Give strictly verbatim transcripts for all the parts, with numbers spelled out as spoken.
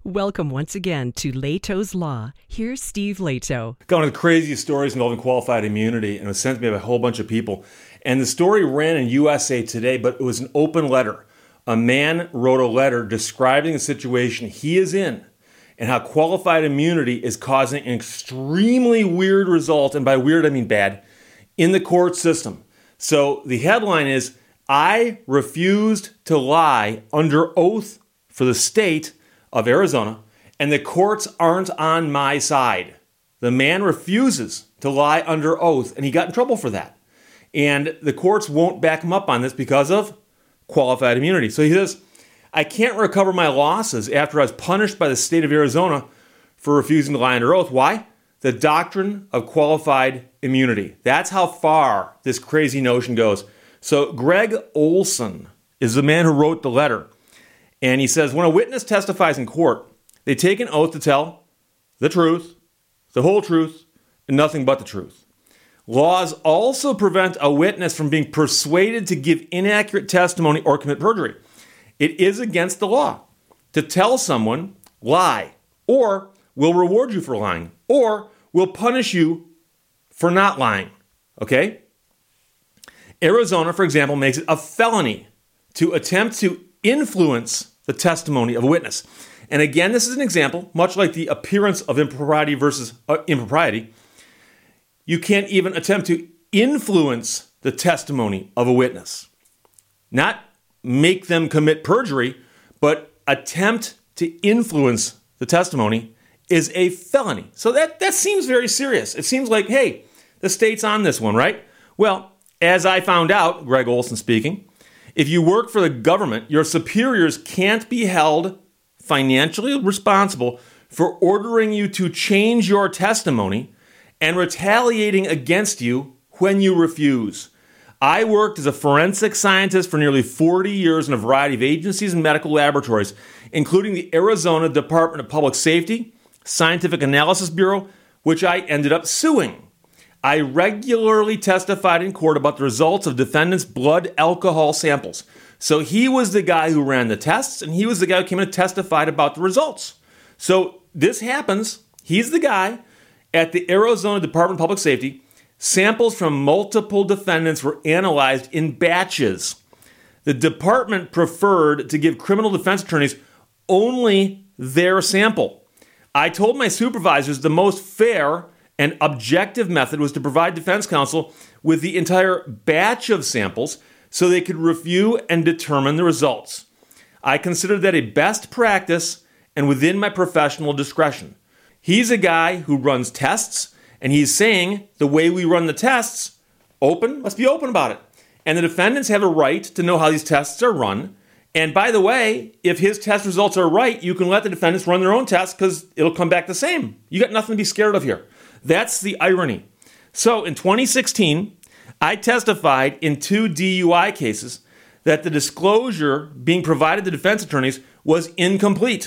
Welcome once again to Leto's Law. Here's Steve Leto. Got one of the craziest stories involving qualified immunity, and it was sent to me by a whole bunch of people. And the story ran in U S A Today, but it was an open letter. A man wrote a letter describing the situation he is in and how qualified immunity is causing an extremely weird result, and by weird I mean bad, in the court system. So the headline is, I refused to lie under oath for the state of Arizona, and the courts aren't on my side. The man refuses to lie under oath, and he got in trouble for that. And the courts won't back him up on this because of qualified immunity. So he says, I can't recover my losses after I was punished by the state of Arizona for refusing to lie under oath. Why? The doctrine of qualified immunity. That's how far this crazy notion goes. So Greg Olson is the man who wrote the letter. And he says, when a witness testifies in court, they take an oath to tell the truth, the whole truth, and nothing but the truth. Laws also prevent a witness from being persuaded to give inaccurate testimony or commit perjury. It is against the law to tell someone, lie, or we'll reward you for lying, or we'll punish you for not lying, okay? Arizona, for example, makes it a felony to attempt to influence the testimony of a witness. And again, this is an example, much like the appearance of impropriety versus uh, impropriety. You can't even attempt to influence the testimony of a witness. Not make them commit perjury, but attempt to influence the testimony is a felony. So that, that seems very serious. It seems like, hey, the state's on this one, right? Well, as I found out, Greg Olson speaking, if you work for the government, your superiors can't be held financially responsible for ordering you to change your testimony and retaliating against you when you refuse. I worked as a forensic scientist for nearly forty years in a variety of agencies and medical laboratories, including the Arizona Department of Public Safety, Scientific Analysis Bureau, which I ended up suing. I regularly testified in court about the results of defendants' blood alcohol samples. So he was the guy who ran the tests, and he was the guy who came in and testified about the results. So this happens. He's the guy at the Arizona Department of Public Safety. Samples from multiple defendants were analyzed in batches. The department preferred to give criminal defense attorneys only their sample. I told my supervisors the most fair and objective method was to provide defense counsel with the entire batch of samples so they could review and determine the results. I considered that a best practice and within my professional discretion. He's a guy who runs tests, and he's saying the way we run the tests, open, let's be open about it. And the defendants have a right to know how these tests are run. And by the way, if his test results are right, you can let the defendants run their own tests because it'll come back the same. You got nothing to be scared of here. That's the irony. So in twenty sixteen, I testified in two D U I cases that the disclosure being provided to defense attorneys was incomplete.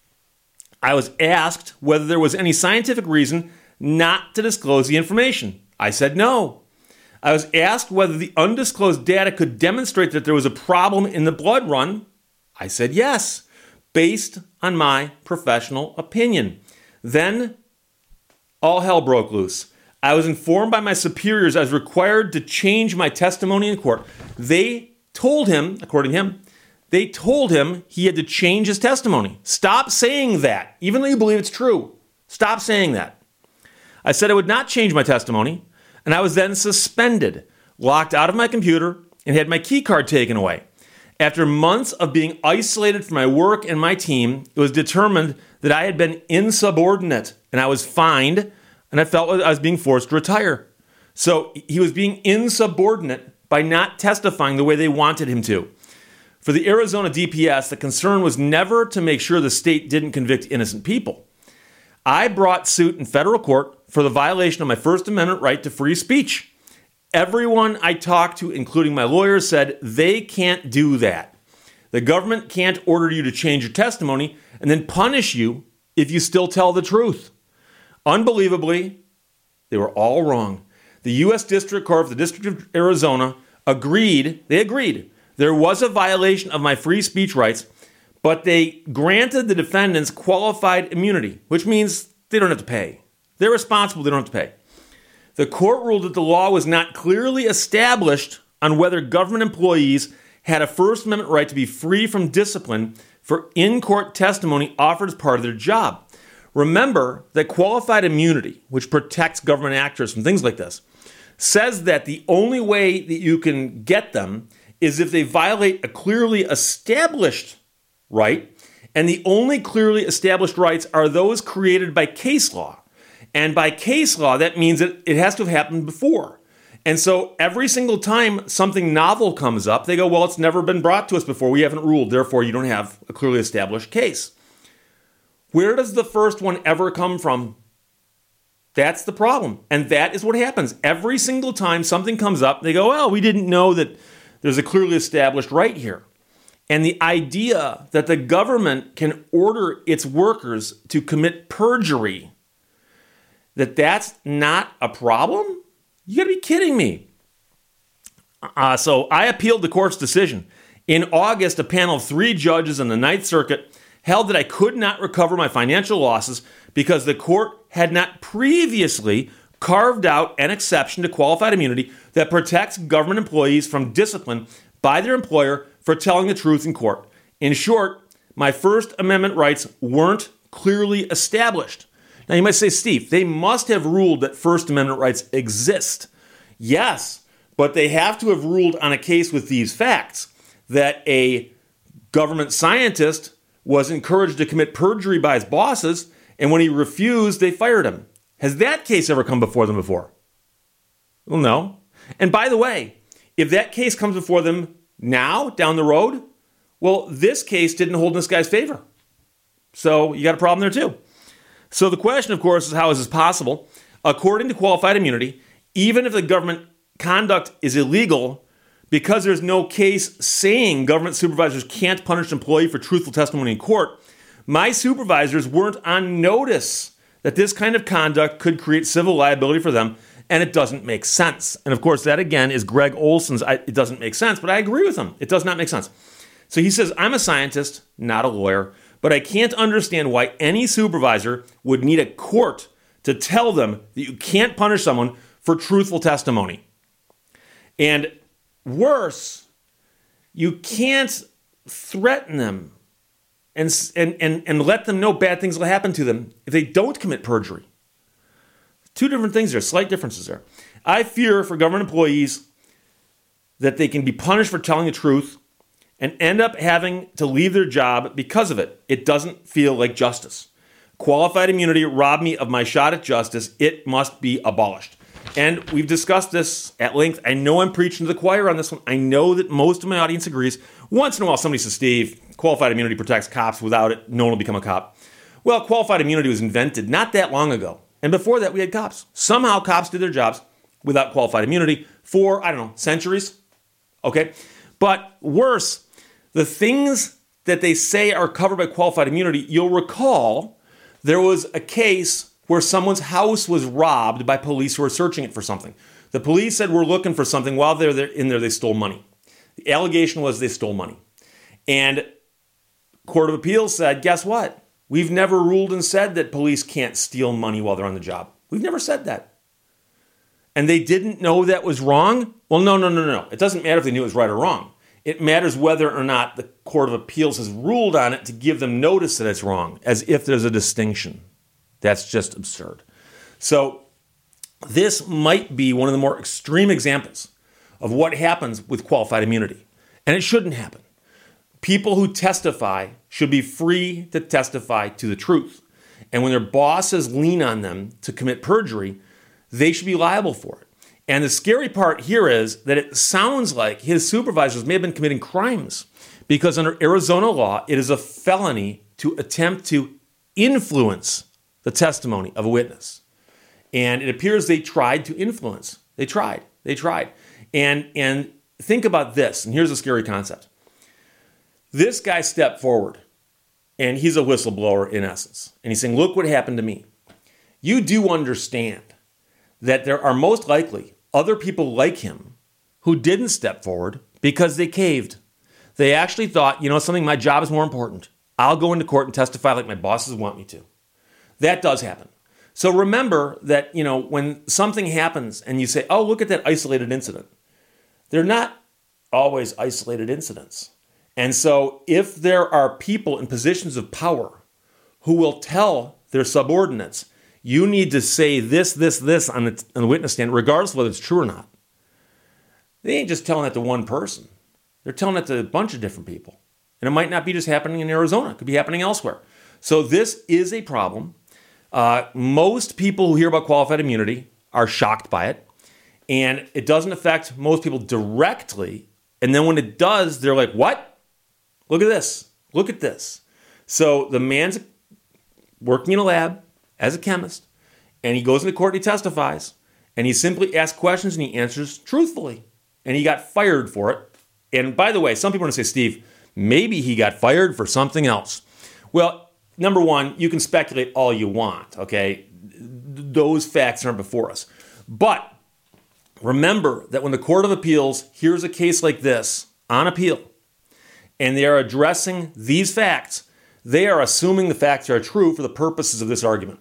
I was asked whether there was any scientific reason not to disclose the information. I said no. I was asked whether the undisclosed data could demonstrate that there was a problem in the blood run. I said yes, based on my professional opinion. Then all hell broke loose. I was informed by my superiors I was required to change my testimony in court. They told him, according to him, they told him he had to change his testimony. Stop saying that, even though you believe it's true. Stop saying that. I said I would not change my testimony, and I was then suspended, locked out of my computer, and had my key card taken away. After months of being isolated from my work and my team, it was determined that I had been insubordinate, and I was fined, and I felt I was being forced to retire. So he was being insubordinate by not testifying the way they wanted him to. For the Arizona D P S, the concern was never to make sure the state didn't convict innocent people. I brought suit in federal court for the violation of my First Amendment right to free speech. Everyone I talked to, including my lawyers, said they can't do that. The government can't order you to change your testimony and then punish you if you still tell the truth. Unbelievably, they were all wrong. The U S District Court for the District of Arizona agreed, they agreed, there was a violation of my free speech rights, but they granted the defendants qualified immunity, which means they don't have to pay. They're responsible, they don't have to pay. The court ruled that the law was not clearly established on whether government employees had a First Amendment right to be free from discipline for in-court testimony offered as part of their job. Remember that qualified immunity, which protects government actors from things like this, says that the only way that you can get them is if they violate a clearly established right, and the only clearly established rights are those created by case law. And by case law, that means that it has to have happened before. And so every single time something novel comes up, they go, well, it's never been brought to us before. We haven't ruled. Therefore, you don't have a clearly established case. Where does the first one ever come from? That's the problem. And that is what happens. Every single time something comes up, they go, well, we didn't know that there's a clearly established right here. And the idea that the government can order its workers to commit perjury, that that's not a problem? You gotta be kidding me. Uh, so I appealed the court's decision. In August, a panel of three judges in the Ninth Circuit held that I could not recover my financial losses because the court had not previously carved out an exception to qualified immunity that protects government employees from discipline by their employer for telling the truth in court. In short, my First Amendment rights weren't clearly established. Now you might say, Steve, they must have ruled that First Amendment rights exist. Yes, but they have to have ruled on a case with these facts, that a government scientist was encouraged to commit perjury by his bosses, and when he refused, they fired him. Has that case ever come before them before? Well, no. And by the way, if that case comes before them now, down the road, well, this case didn't hold in this guy's favor. So you got a problem there too. So the question, of course, is how is this possible? According to qualified immunity, even if the government conduct is illegal, because there's no case saying government supervisors can't punish an employee for truthful testimony in court, my supervisors weren't on notice that this kind of conduct could create civil liability for them, and it doesn't make sense. And of course, that again is Greg Olson's, I, it doesn't make sense, but I agree with him. It does not make sense. So he says, I'm a scientist, not a lawyer, but I can't understand why any supervisor would need a court to tell them that you can't punish someone for truthful testimony. And worse, you can't threaten them and, and, and, and let them know bad things will happen to them if they don't commit perjury. Two different things there, slight differences there. I fear for government employees that they can be punished for telling the truth and end up having to leave their job because of it. It doesn't feel like justice. Qualified immunity robbed me of my shot at justice. It must be abolished. And we've discussed this at length. I know I'm preaching to the choir on this one. I know that most of my audience agrees. Once in a while, somebody says, Steve, qualified immunity protects cops. Without it, no one will become a cop. Well, qualified immunity was invented not that long ago. And before that, we had cops. Somehow, cops did their jobs without qualified immunity for, I don't know, centuries. Okay? But worse, the things that they say are covered by qualified immunity, you'll recall there was a case where someone's house was robbed by police who were searching it for something. The police said, we're looking for something. While they're there, in there, they stole money. The allegation was they stole money. And Court of Appeals said, guess what? We've never ruled and said that police can't steal money while they're on the job. We've never said that. And they didn't know that was wrong? Well, no, no, no, no. It doesn't matter if they knew it was right or wrong. It matters whether or not the Court of Appeals has ruled on it to give them notice that it's wrong, as if there's a distinction. That's just absurd. So this might be one of the more extreme examples of what happens with qualified immunity. And it shouldn't happen. People who testify should be free to testify to the truth. And when their bosses lean on them to commit perjury, they should be liable for it. And the scary part here is that it sounds like his supervisors may have been committing crimes because under Arizona law, it is a felony to attempt to influence the testimony of a witness. And it appears they tried to influence. They tried. They tried. And, and think about this, and here's a scary concept. This guy stepped forward, and he's a whistleblower in essence. And he's saying, look what happened to me. You do understand that there are most likely other people like him who didn't step forward because they caved. They actually thought, you know something, my job is more important. I'll go into court and testify like my bosses want me to. That does happen. So remember that, you know, when something happens and you say, oh, look at that isolated incident, they're not always isolated incidents. And so if there are people in positions of power who will tell their subordinates, you need to say this, this, this on the, on the witness stand, regardless of whether it's true or not. They ain't just telling that to one person. They're telling it to a bunch of different people. And it might not be just happening in Arizona. It could be happening elsewhere. So this is a problem. Uh, most people who hear about qualified immunity are shocked by it. And it doesn't affect most people directly. And then when it does, they're like, what? Look at this. Look at this. So the man's working in a lab as a chemist, and he goes into court and he testifies, and he simply asks questions and he answers truthfully. And he got fired for it. And by the way, some people want to say, Steve, maybe he got fired for something else. Well, number one, you can speculate all you want, okay? Those facts aren't before us. But remember that when the Court of Appeals hears a case like this on appeal, and they are addressing these facts, they are assuming the facts are true for the purposes of this argument.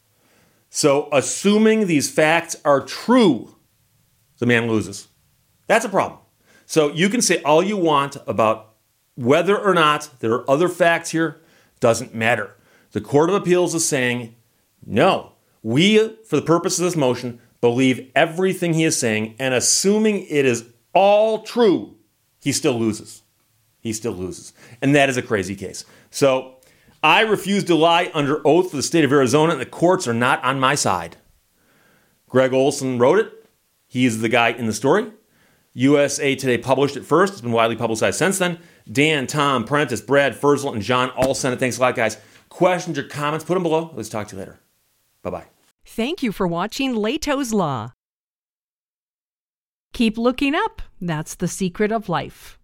So assuming these facts are true, the man loses. That's a problem. So you can say all you want about whether or not there are other facts here, doesn't matter. The Court of Appeals is saying, no, we, for the purpose of this motion, believe everything he is saying, and assuming it is all true, he still loses. He still loses. And that is a crazy case. So I refuse to lie under oath for the state of Arizona, and the courts are not on my side. Greg Olson wrote it. He's the guy in the story. U S A Today published it first. It's been widely publicized since then. Dan, Tom, Prentice, Brad, Fersel, and John all sent it. Thanks a lot, guys. Questions or comments, put them below. Let's talk to you later. Bye-bye. Thank you for watching Leto's Law. Keep looking up. That's the secret of life.